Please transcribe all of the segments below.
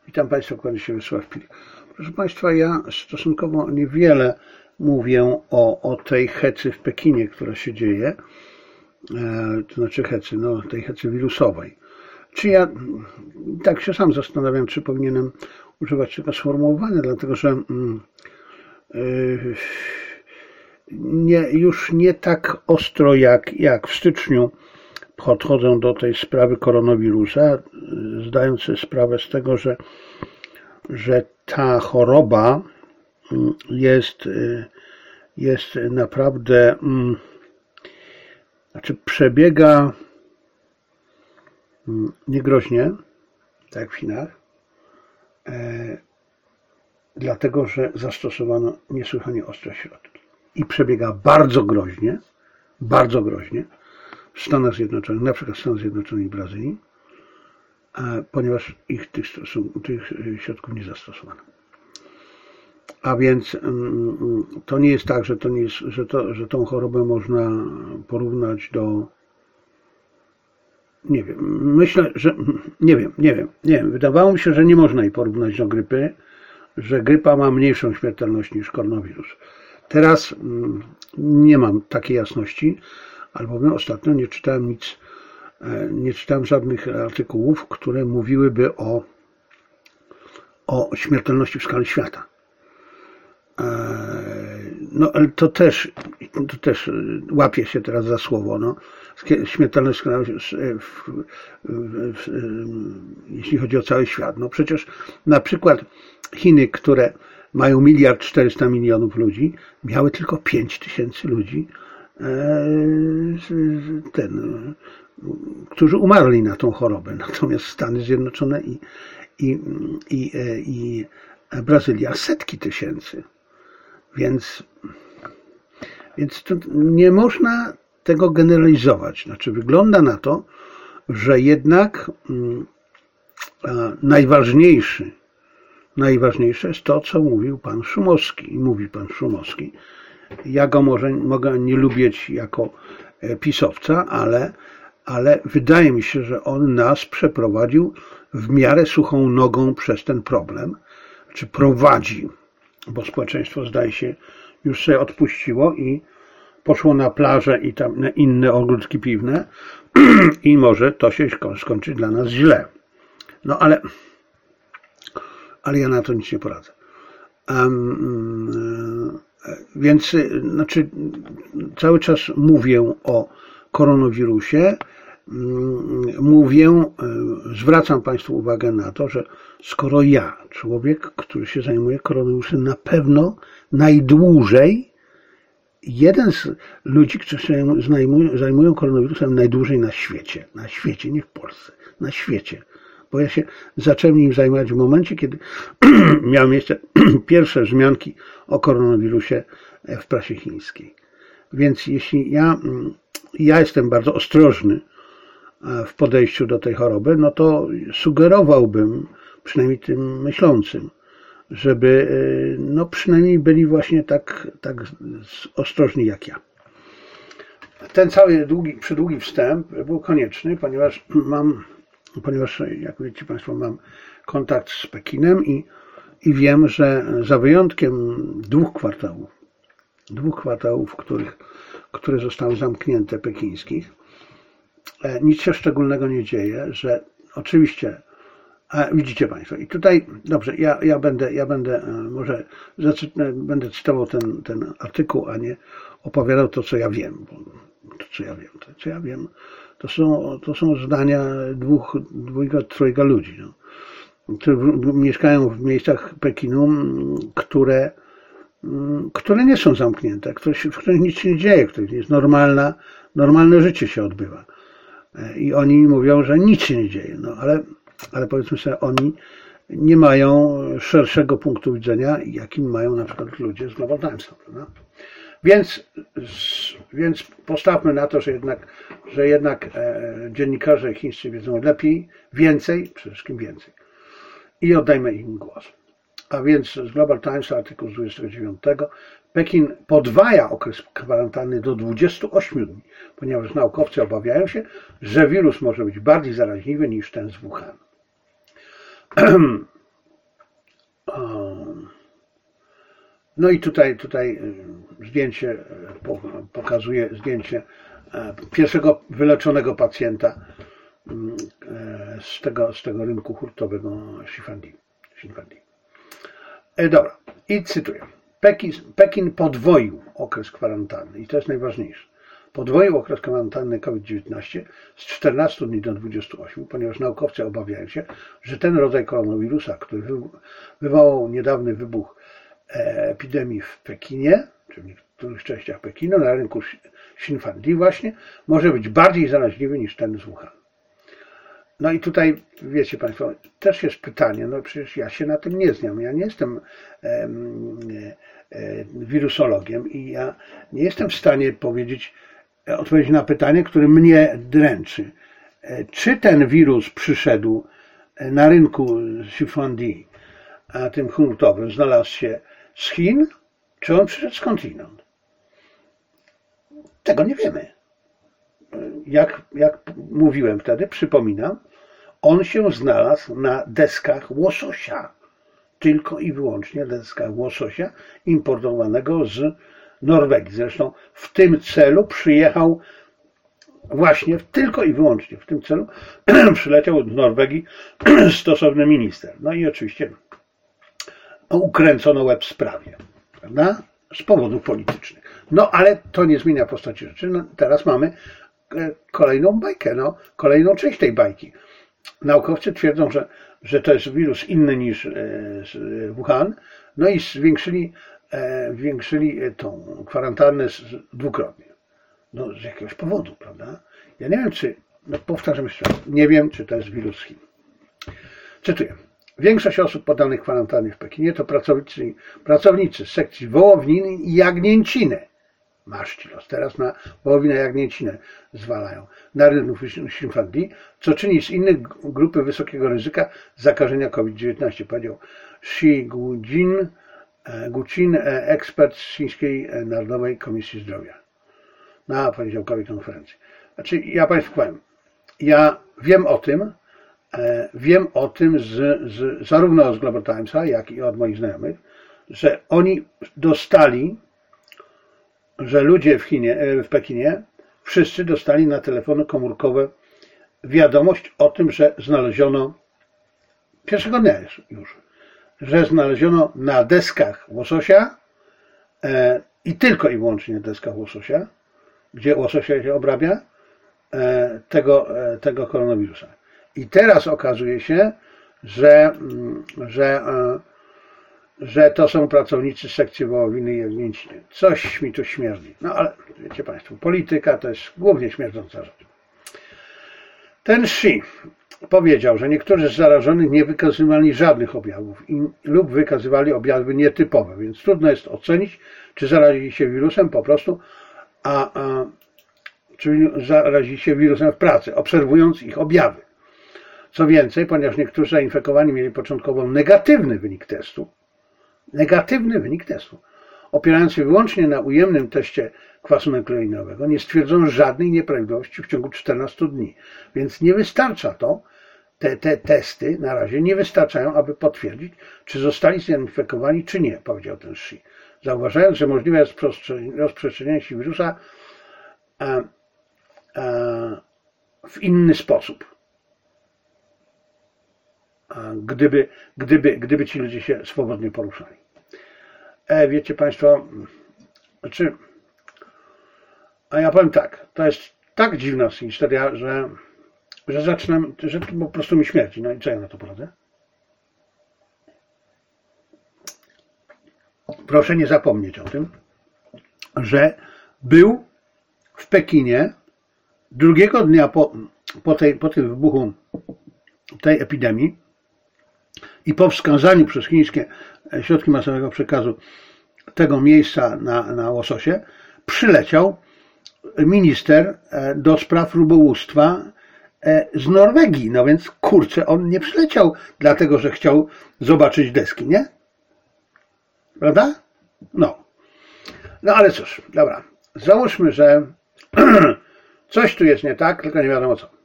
Witam Państwa, kłaniam się Wiesław Pilik. Proszę Państwa, ja stosunkowo niewiele mówię o tej hecy w Pekinie, która się dzieje, to znaczy hecy, tej hecy wirusowej. Czy ja tak się sam zastanawiam, czy powinienem używać tego sformułowania, dlatego że już nie tak ostro jak w styczniu podchodzę do tej sprawy koronawirusa, zdając sobie sprawę z tego, że ta choroba jest naprawdę, przebiega niegroźnie, tak jak w Chinach, dlatego że zastosowano niesłychanie ostre środki. I przebiega bardzo groźnie w Stanach Zjednoczonych, na przykład w Stanach Zjednoczonych i Brazylii, ponieważ tych środków nie zastosowano. A więc to nie jest tak, że tą chorobę można porównać do, nie wiem, myślę, że, nie wiem, wydawało mi się, że nie można jej porównać do grypy, że grypa ma mniejszą śmiertelność niż koronawirus. Teraz nie mam takiej jasności, albowiem ostatnio nie czytałem żadnych artykułów, które mówiłyby o śmiertelności w skali świata. No ale to też łapie się teraz za słowo. Śmiertelność jeśli chodzi o cały świat. No przecież na przykład Chiny, które mają 1,4 miliarda ludzi, miały tylko 5 000 ludzi, którzy umarli na tą chorobę. Natomiast Stany Zjednoczone i Brazylia setki tysięcy. Więc to nie można tego generalizować. Znaczy wygląda na to, że jednak najważniejsze jest to, co mówił pan Szumowski. I mówi pan Szumowski. Ja go mogę nie lubić jako pisowca, ale wydaje mi się, że on nas przeprowadził w miarę suchą nogą przez ten problem. Czy prowadzi, bo społeczeństwo zdaje się już sobie odpuściło i poszło na plażę i tam na inne ogródki piwne i może to się skończyć dla nas źle. No ale ja na to nic nie poradzę. Więc cały czas mówię o koronawirusie, zwracam Państwu uwagę na to, że skoro ja, człowiek, który się zajmuje koronawirusem, na pewno najdłużej, jeden z ludzi, którzy się zajmują koronawirusem najdłużej na świecie, nie w Polsce, na świecie. Bo ja się zacząłem nim zajmować w momencie, kiedy miały miejsce pierwsze wzmianki o koronawirusie w prasie chińskiej. Więc jeśli ja jestem bardzo ostrożny w podejściu do tej choroby, no to sugerowałbym, przynajmniej tym myślącym, żeby przynajmniej byli właśnie tak ostrożni jak ja. Ten cały przydługi wstęp był konieczny, ponieważ jak wiecie Państwo, mam kontakt z Pekinem i wiem, że za wyjątkiem dwóch kwartałów, które zostały zamknięte pekińskich, nic się szczególnego nie dzieje, że oczywiście, widzicie Państwo, i tutaj, dobrze, ja będę może będę cytował ten artykuł, a nie opowiadał to, co ja wiem, bo to, co ja wiem, to są zdania dwójka, trojga ludzi, którzy mieszkają w miejscach Pekinu, które nie są zamknięte, w których nic się nie dzieje, w których jest normalne życie się odbywa. I oni mówią, że nic się nie dzieje. Ale powiedzmy sobie, oni nie mają szerszego punktu widzenia, jakim mają na przykład ludzie z Global Timesa. Więc postawmy na to, że jednak dziennikarze chińscy wiedzą lepiej, więcej, przede wszystkim więcej. I oddajmy im głos. A więc z Global Times artykuł z 29. Pekin podwaja okres kwarantanny do 28 dni, ponieważ naukowcy obawiają się, że wirus może być bardziej zaraźliwy niż ten z Wuhan. No i tutaj zdjęcie pokazuje zdjęcie pierwszego wyleczonego pacjenta z tego rynku hurtowego Xinfandi. Dobra, i cytuję. Pekin podwoił okres kwarantanny i to jest najważniejsze. Podwoił okres kwarantanny COVID-19 z 14 dni do 28, ponieważ naukowcy obawiają się, że ten rodzaj koronawirusa, który wywołał niedawny wybuch epidemii w Pekinie, czy w niektórych częściach Pekinu, na rynku Xinfandi właśnie, może być bardziej zaraźliwy niż ten z Wuhan. No i tutaj, wiecie Państwo, też jest pytanie, no przecież ja się na tym nie znam, ja nie jestem wirusologiem i ja nie jestem w stanie odpowiedzieć na pytanie, które mnie dręczy. Czy ten wirus przyszedł na rynku Xinfandi, tym hurtowym, znalazł się z Chin, czy on przyszedł skądinąd? Tego nie wiemy. Jak mówiłem wtedy, przypominam, on się znalazł na deskach łososia. Tylko i wyłącznie deskach łososia importowanego z Norwegii. Zresztą w tym celu przyjechał właśnie, tylko i wyłącznie w tym celu przyleciał z Norwegii stosowny minister. No i oczywiście ukręcono łeb sprawie, prawda? Z powodów politycznych. No ale to nie zmienia postaci rzeczy. No, teraz mamy kolejną bajkę, kolejną część tej bajki. Naukowcy twierdzą, że to jest wirus inny niż Wuhan, no i zwiększyli tą kwarantannę dwukrotnie. No z jakiegoś powodu, prawda? Ja nie wiem, powtarzam jeszcze raz, nie wiem, czy to jest wirus z Chin. Cytuję. Większość osób poddanych kwarantannie w Pekinie to pracownicy z sekcji wołowiny i jagnięciny. Masz los. Teraz na wołowinę jagnięcinę zwalają. Na rynku Xinfandi, co czyni z innych grupy wysokiego ryzyka zakażenia COVID-19, powiedział Shi Guqin, ekspert z Chińskiej Narodowej Komisji Zdrowia na poniedziałkowej konferencji. Znaczy, ja Państwu powiem, ja wiem o tym zarówno z Global Timesa, jak i od moich znajomych, że oni dostali, że ludzie w Pekinie wszyscy dostali na telefony komórkowe wiadomość o tym, że znaleziono pierwszego dnia już, że znaleziono na deskach łososia i tylko i wyłącznie na deskach łososia, gdzie łososia się obrabia, tego koronawirusa. I teraz okazuje się, że to są pracownicy sekcji wołowiny i jagnięciny. Coś mi tu śmierdzi. No ale wiecie Państwo, polityka to jest głównie śmierdząca rzecz. Ten Xi powiedział, że niektórzy z zarażonych nie wykazywali żadnych objawów lub wykazywali objawy nietypowe, więc trudno jest ocenić, czy zarazili się wirusem po prostu, czy zarazili się wirusem w pracy, obserwując ich objawy. Co więcej, ponieważ niektórzy zainfekowani mieli początkowo negatywny wynik testu, opierając się wyłącznie na ujemnym teście kwasu nukleinowego, nie stwierdzono żadnej nieprawidłowości w ciągu 14 dni. Więc nie wystarcza to, te testy na razie nie wystarczają, aby potwierdzić, czy zostali zainfekowani, czy nie, powiedział ten Xi. Zauważając, że możliwe jest rozprzestrzenianie się wirusa w inny sposób. Gdyby ci ludzie się swobodnie poruszali. Wiecie Państwo, a ja powiem tak, to jest tak dziwna historia, że to po prostu mi śmierdzi. No i co ja na to poradzę? Proszę nie zapomnieć o tym, że był w Pekinie drugiego dnia po tym wybuchu tej epidemii i po wskazaniu przez chińskie środki masowego przekazu tego miejsca na łososie, przyleciał minister do spraw rybołówstwa z Norwegii. No więc kurczę, on nie przyleciał dlatego, że chciał zobaczyć deski, nie? Prawda? No ale cóż, dobra. Załóżmy, że coś tu jest nie tak, tylko nie wiadomo co.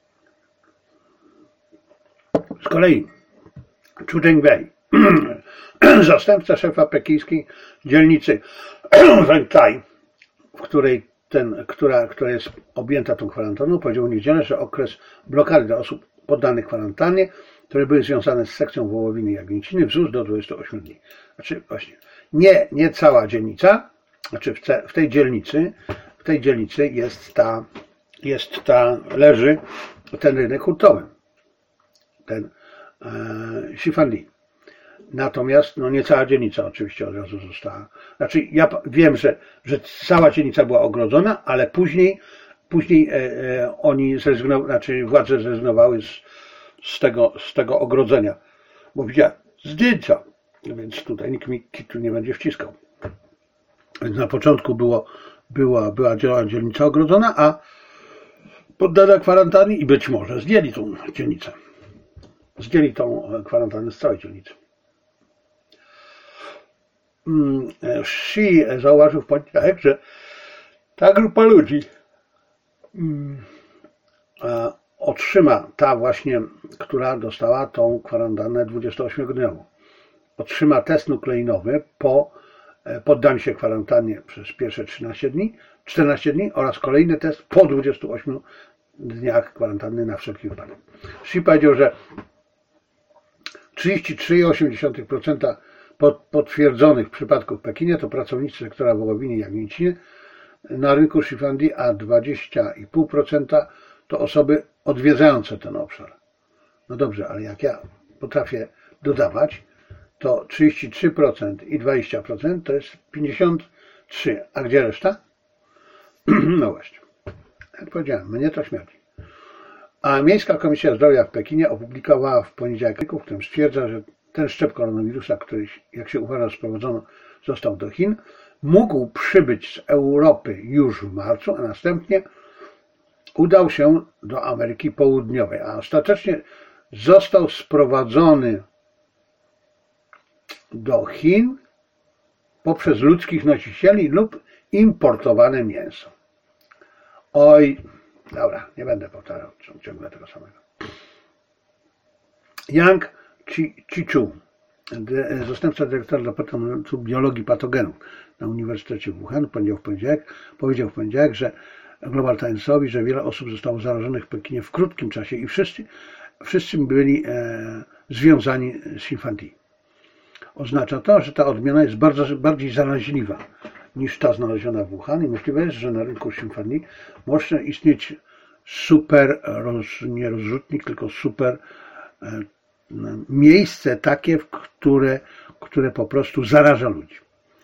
Z kolei Chu Zhengbei, Zastępca szefa pekińskiej dzielnicy Wengtai, w której która jest objęta tą kwarantanną, powiedział w niedzielę, że okres blokady dla osób poddanych kwarantannie, które były związane z sekcją wołowiny i jagnięciny, wzrósł do 28 dni. Znaczy właśnie, nie cała dzielnica, znaczy w tej dzielnicy leży ten rynek hurtowy, ten Shifandi. Natomiast nie cała dzielnica oczywiście od razu została. Znaczy ja wiem, że cała dzielnica była ogrodzona, ale później oni władze zrezygnowały z tego ogrodzenia. Bo widziałem zdjęcia, więc tutaj nikt mi kitu nie będzie wciskał. Więc na początku była dzielnica ogrodzona, a poddana kwarantannie i być może zdjęli tą dzielnicę. Zdjęli tą kwarantannę z całej dzielnicy. Xi zauważył w poniedziałek, że ta grupa ludzi otrzyma, ta właśnie, która dostała tą kwarantannę 28-dniową, otrzyma test nukleinowy po poddaniu się kwarantannie przez pierwsze 14 dni oraz kolejny test po 28 dniach kwarantanny na wszelki wypadek. Xi powiedział, że 33,8% potwierdzonych przypadków w Pekinie to pracownicy sektora wołowiny i jagnięciny na rynku Shifandi, a 20,5% to osoby odwiedzające ten obszar. No dobrze, ale jak ja potrafię dodawać, to 33% i 20% to jest 53%. A gdzie reszta? No właśnie. Jak powiedziałem, mnie to śmierdzi. A Miejska Komisja Zdrowia w Pekinie opublikowała w poniedziałek, w którym stwierdza, że ten szczep koronawirusa, który, jak się uważa, został do Chin, mógł przybyć z Europy już w marcu, a następnie udał się do Ameryki Południowej, a ostatecznie został sprowadzony do Chin poprzez ludzkich nosicieli lub importowane mięso. Oj, dobra, nie będę powtarzał ciągle tego samego. Yang Chichu, zastępca dyrektora Departamentu Biologii Patogenów na Uniwersytecie w Wuhan, powiedział w poniedziałek, że Global Timesowi, że wiele osób zostało zarażonych w Pekinie w krótkim czasie i wszyscy byli związani z Shifandi. Oznacza to, że ta odmiana jest bardziej zaraźliwa niż ta znaleziona w Wuhan i możliwe jest, że na rynku Shifandi może istnieć nie rozrzutnik, tylko super miejsce takie, które po prostu zaraża ludzi.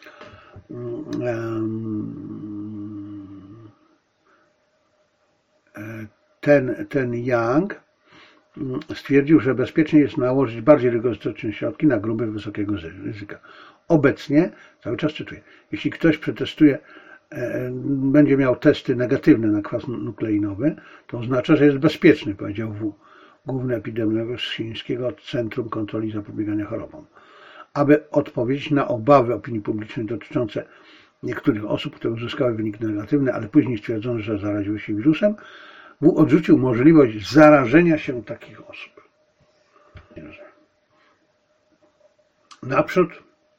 Ten Yang stwierdził, że bezpiecznie jest nałożyć bardziej rygorystyczne środki na grupy wysokiego ryzyka. Obecnie, cały czas cytuję, jeśli ktoś przetestuje, będzie miał testy negatywne na kwas nukleinowy, to oznacza, że jest bezpieczny, powiedział główny epidemiolog z Chińskiego Centrum Kontroli i Zapobiegania Chorobom. Aby odpowiedzieć na obawy opinii publicznej dotyczące niektórych osób, które uzyskały wynik negatywny, ale później stwierdzono, że zaraziły się wirusem, odrzucił możliwość zarażenia się takich osób. Naprzód,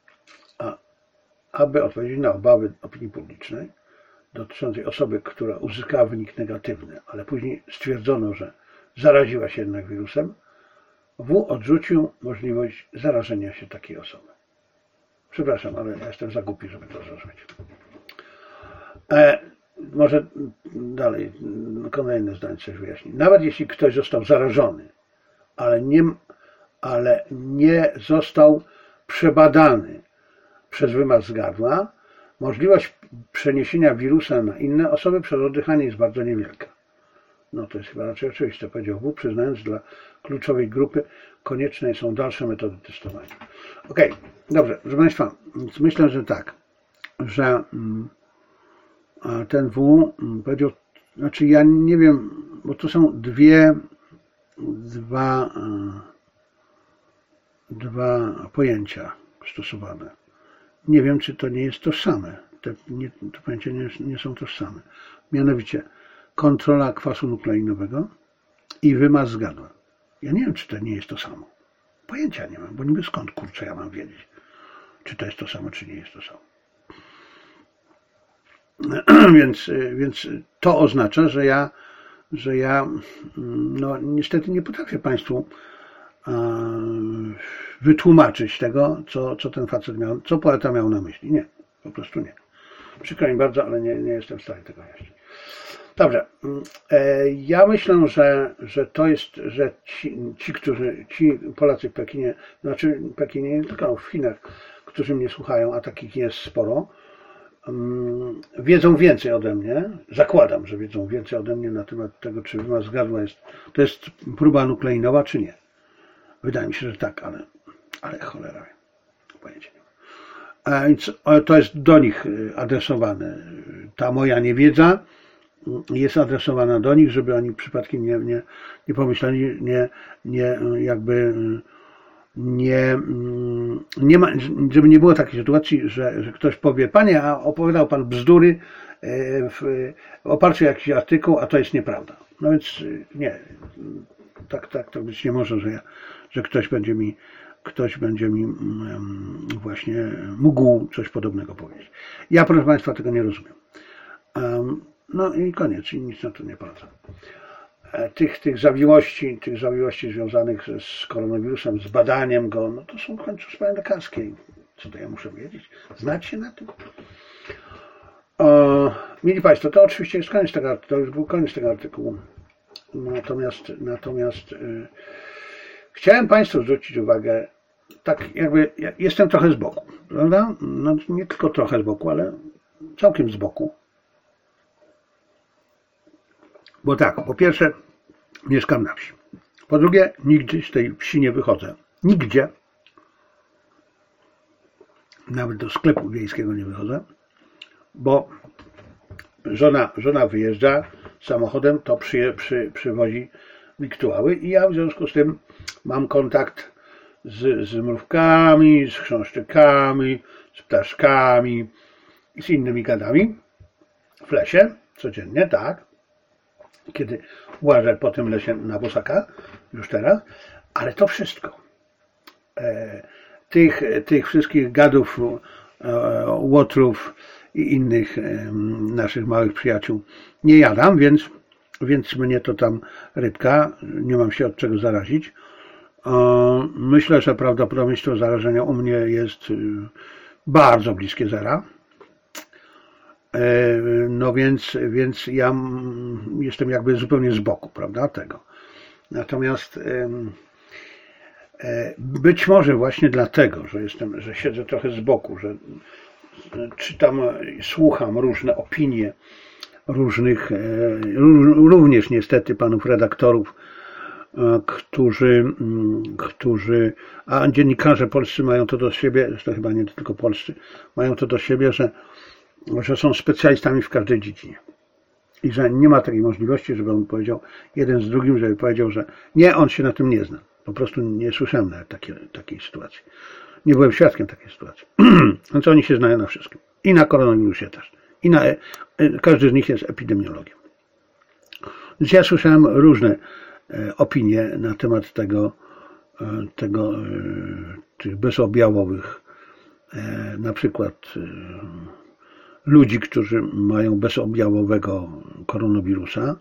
aby odpowiedzieć na obawy opinii publicznej dotyczącej osoby, która uzyskała wynik negatywny, ale później stwierdzono, że zaraziła się jednak wirusem, odrzucił możliwość zarażenia się takiej osoby. Przepraszam, ale ja jestem za głupi, żeby to zrozumieć. Może dalej, kolejne zdanie coś wyjaśni. Nawet jeśli ktoś został zarażony, ale nie został przebadany przez wymaz z gardła, możliwość przeniesienia wirusa na inne osoby przez oddychanie jest bardzo niewielka. No to jest chyba raczej oczywiste, powiedział Wu, przyznając, że dla kluczowej grupy konieczne są dalsze metody testowania. Okej, dobrze, proszę Państwa, więc myślę, że tak, że ten Wu powiedział, znaczy ja nie wiem, bo tu są dwa pojęcia stosowane. Nie wiem, czy to nie jest tożsame. Te pojęcia nie są tożsame. Mianowicie kontrola kwasu nukleinowego i wymaz z gardła. Ja nie wiem, czy to nie jest to samo. Pojęcia nie mam, bo niby skąd, kurczę, ja mam wiedzieć. czy to jest to samo, czy nie jest to samo. Więc to oznacza, że ja no, niestety nie potrafię Państwu wytłumaczyć tego, co ten facet miał, co poeta miał na myśli. Nie, po prostu nie. Przykro mi bardzo, ale nie jestem w stanie tego wyjaśnić. Dobrze. Ja myślę, że to jest, że ci Polacy w Pekinie, znaczy w Pekinie, nie tylko w Chinach, którzy mnie słuchają, a takich jest sporo, wiedzą więcej ode mnie. Zakładam, że wiedzą więcej ode mnie na temat tego, czy wymaz gardła to jest próba nukleinowa, czy nie. Wydaje mi się, że tak, ale cholera, pojęcia nie mam. Więc to jest do nich adresowane. Ta moja niewiedza jest adresowana do nich, żeby oni przypadkiem nie pomyśleli, żeby nie było takiej sytuacji, że ktoś powie: panie, a opowiadał pan bzdury w oparciu o jakiś artykuł, a to jest nieprawda. No więc nie, tak to być nie może, że ktoś będzie mi właśnie mógł coś podobnego powiedzieć. Ja, proszę Państwa, tego nie rozumiem. No i koniec, i nic na to nie poradzę. Tych zawiłości związanych z koronawirusem, z badaniem go, no to są w końcu sprawy lekarskie. Co to ja muszę wiedzieć? Znać się na tym? Mili Państwo, to oczywiście jest koniec tego, to już był koniec tego artykułu. Natomiast chciałem Państwu zwrócić uwagę, tak jakby jestem trochę z boku, prawda? No, nie tylko trochę z boku, ale całkiem z boku. Bo tak, po pierwsze mieszkam na wsi. Po drugie, nigdy z tej wsi nie wychodzę. Nigdzie. Nawet do sklepu wiejskiego nie wychodzę, bo żona wyjeżdża samochodem, to przywozi wiktuały i ja w związku z tym mam kontakt z mrówkami, z chrząszczykami, z ptaszkami i z innymi gadami w lesie codziennie, tak. Kiedy łażę po tym lesie na bosaka, już teraz, ale to wszystko. Tych wszystkich gadów, łotrów i innych naszych małych przyjaciół nie jadam, więc mnie to tam rybka, nie mam się od czego zarazić. Myślę, że prawdopodobieństwo zarażenia u mnie jest bardzo bliskie zera. No więc ja jestem jakby zupełnie z boku, prawda, tego. Natomiast być może właśnie dlatego, że siedzę trochę z boku, że czytam, słucham różne opinie również niestety panów redaktorów, a dziennikarze polscy mają to do siebie, zresztą chyba nie tylko polscy, mają to do siebie, że są specjalistami w każdej dziedzinie. I że nie ma takiej możliwości, żeby on powiedział jeden z drugim, żeby powiedział, że nie, on się na tym nie zna. Po prostu nie słyszałem nawet takiej sytuacji. Nie byłem świadkiem takiej sytuacji. Więc oni się znają na wszystkim. I na koronawirusie też. Każdy z nich jest epidemiologiem. Więc ja słyszałem różne opinie na temat tych bezobjawowych, na przykład ludzi, którzy mają bezobjawowego koronawirusa.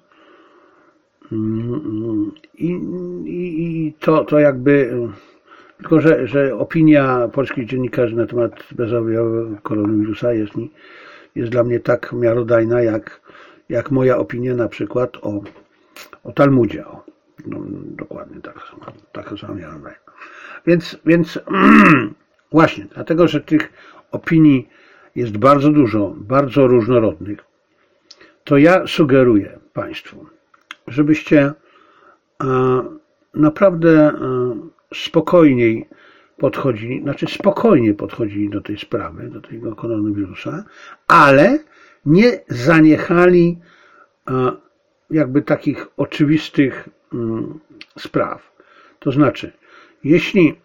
I to jakby, tylko że opinia polskich dziennikarzy na temat bezobjawowego koronawirusa jest dla mnie tak miarodajna, jak moja opinia na przykład o Talmudzie. No, dokładnie tak sama miarodajna. Więc właśnie, dlatego, że tych opinii jest bardzo dużo, bardzo różnorodnych, to ja sugeruję Państwu, żebyście naprawdę spokojnie podchodzili do tej sprawy, do tego koronawirusa, ale nie zaniechali jakby takich oczywistych spraw. To znaczy, jeśli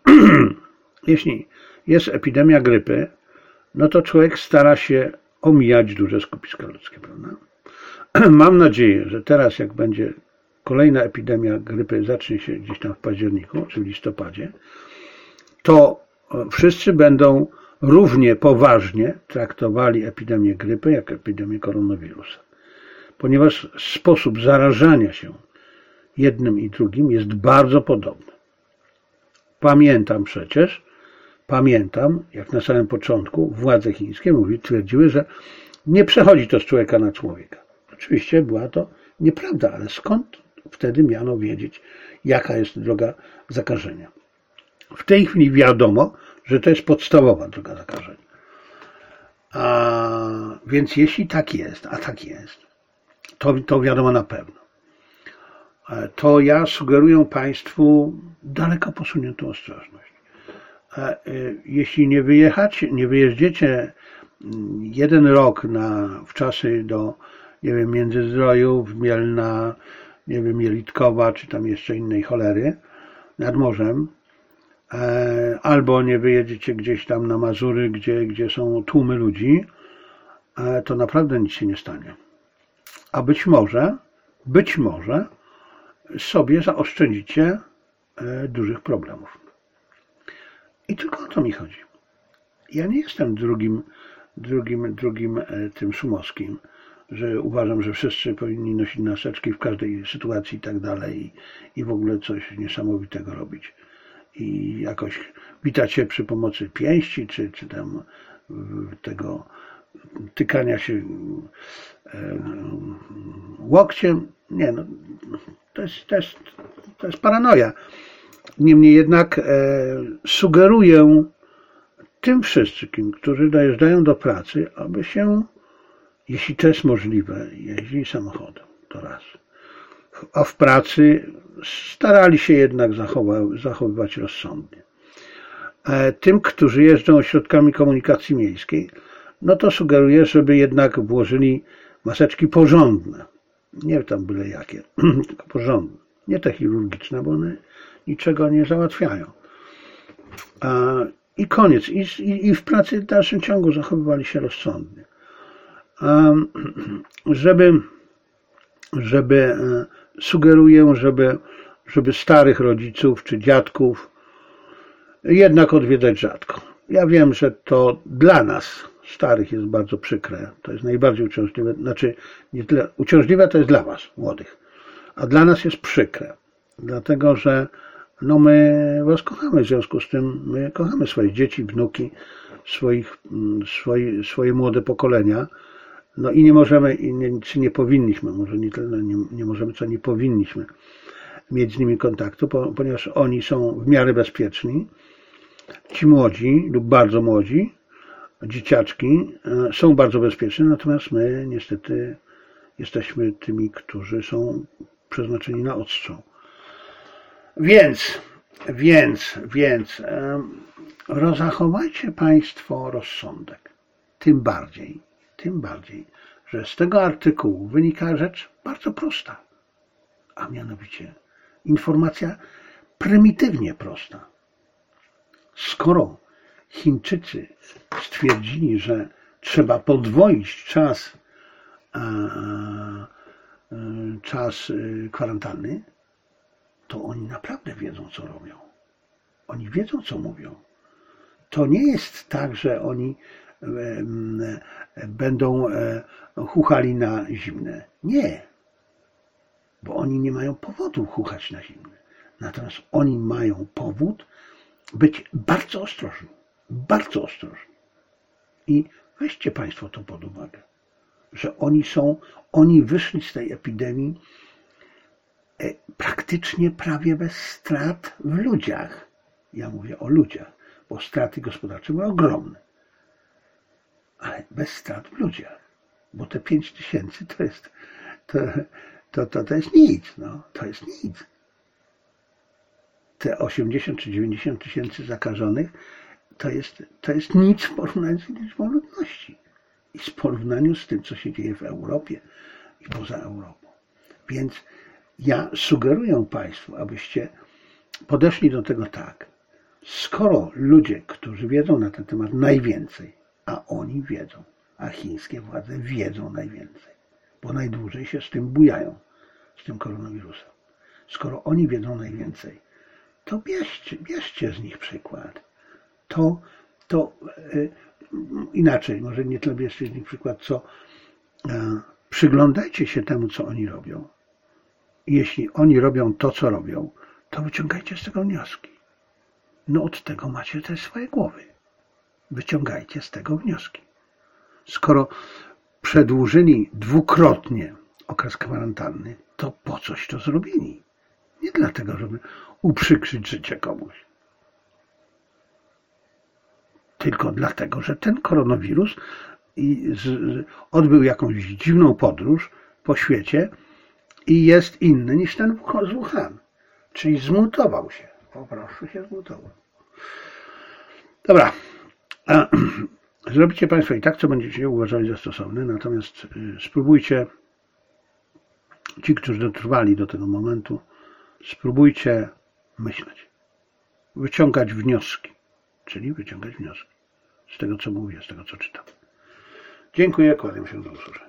jest epidemia grypy, no to człowiek stara się omijać duże skupiska ludzkie, prawda? Mam nadzieję, że teraz jak będzie kolejna epidemia grypy, zacznie się gdzieś tam w październiku czy w listopadzie, to wszyscy będą równie poważnie traktowali epidemię grypy jak epidemię koronawirusa. Ponieważ sposób zarażania się jednym i drugim jest bardzo podobny. Pamiętam, jak na samym początku władze chińskie twierdziły, że nie przechodzi to z człowieka na człowieka. Oczywiście była to nieprawda, ale skąd wtedy miano wiedzieć, jaka jest droga zakażenia? W tej chwili wiadomo, że to jest podstawowa droga zakażenia. Więc jeśli tak jest, a tak jest, to wiadomo na pewno, to ja sugeruję Państwu daleko posuniętą ostrożność. Jeśli nie wyjeździecie 1 rok w czasy do, nie wiem, Międzyzdrojów, Mielna, nie wiem, Jelitkowa, czy tam jeszcze innej cholery nad morzem, albo nie wyjedziecie gdzieś tam na Mazury, gdzie są tłumy ludzi, to naprawdę nic się nie stanie. A być może sobie zaoszczędzicie dużych problemów. I tylko o to mi chodzi. Ja nie jestem drugim tym Szumowskim, że uważam, że wszyscy powinni nosić maseczki w każdej sytuacji i tak dalej i w ogóle coś niesamowitego robić. I jakoś witać się przy pomocy pięści, czy tam tego tykania się łokciem. Nie, no, to jest paranoja. Niemniej jednak sugeruję tym wszystkim, którzy dojeżdżają do pracy, aby się, jeśli to jest możliwe, jeździli samochodem, to raz. A w pracy starali się jednak zachowywać rozsądnie. Tym, którzy jeżdżą środkami komunikacji miejskiej, no to sugeruję, żeby jednak włożyli maseczki porządne. Nie tam byle jakie, tylko porządne. Nie te chirurgiczne, bo one niczego nie załatwiają. I koniec. I w pracy w dalszym ciągu zachowywali się rozsądnie. Sugeruję, żeby starych rodziców czy dziadków jednak odwiedzać rzadko. Ja wiem, że to dla nas, starych, jest bardzo przykre. To jest najbardziej uciążliwe. Znaczy, nie tyle uciążliwe to jest dla was, młodych. A dla nas jest przykre. Dlatego, że no my was kochamy, w związku z tym my kochamy swoje dzieci, wnuki, swoje młode pokolenia. No i nie możemy, czy nie powinniśmy, może nie tyle nie możemy, co nie powinniśmy mieć z nimi kontaktu, ponieważ oni są w miarę bezpieczni. Ci młodzi lub bardzo młodzi, dzieciaczki są bardzo bezpieczni, natomiast my niestety jesteśmy tymi, którzy są przeznaczeni na odstrzał. Więc zachowajcie Państwo rozsądek. Tym bardziej, że z tego artykułu wynika rzecz bardzo prosta, a mianowicie informacja prymitywnie prosta. Skoro Chińczycy stwierdzili, że trzeba podwoić czas kwarantanny, to oni naprawdę wiedzą, co robią. Oni wiedzą, co mówią. To nie jest tak, że oni będą chuchali na zimne. Nie. Bo oni nie mają powodu chuchać na zimne. Natomiast oni mają powód być bardzo ostrożni. Bardzo ostrożni. I weźcie Państwo to pod uwagę, że oni wyszli z tej epidemii praktycznie prawie bez strat w ludziach. Ja mówię o ludziach, bo straty gospodarcze były ogromne. Ale bez strat w ludziach. Bo te 5000 to jest nic. No, to jest nic. Te 80 czy 90 tysięcy zakażonych to jest nic w porównaniu z liczbą ludności. I w porównaniu z tym, co się dzieje w Europie i poza Europą. Więc ja sugeruję Państwu, abyście podeszli do tego tak. Skoro ludzie, którzy wiedzą na ten temat najwięcej, a oni wiedzą, a chińskie władze wiedzą najwięcej, bo najdłużej się z tym bujają, z tym koronawirusem. Skoro oni wiedzą najwięcej, to bierzcie z nich przykład. To to inaczej, może nie tyle bierzcie z nich przykład, co przyglądajcie się temu, co oni robią. Jeśli oni robią to, co robią, to wyciągajcie z tego wnioski. No od tego macie te swoje głowy. Wyciągajcie z tego wnioski. Skoro przedłużyli dwukrotnie okres kwarantanny, to po coś to zrobili. Nie dlatego, żeby uprzykrzyć życie komuś. Tylko dlatego, że ten koronawirus odbył jakąś dziwną podróż po świecie i jest inny niż ten z Wuhan. Czyli zmutował się. Po prostu się zmutował. Dobra. Zrobicie Państwo i tak, co będziecie uważali za stosowne, natomiast spróbujcie, ci, którzy dotrwali do tego momentu, spróbujcie myśleć. Wyciągać wnioski. Czyli wyciągać wnioski z tego, co mówię, z tego, co czytam. Dziękuję, kładę się do usłyszenia.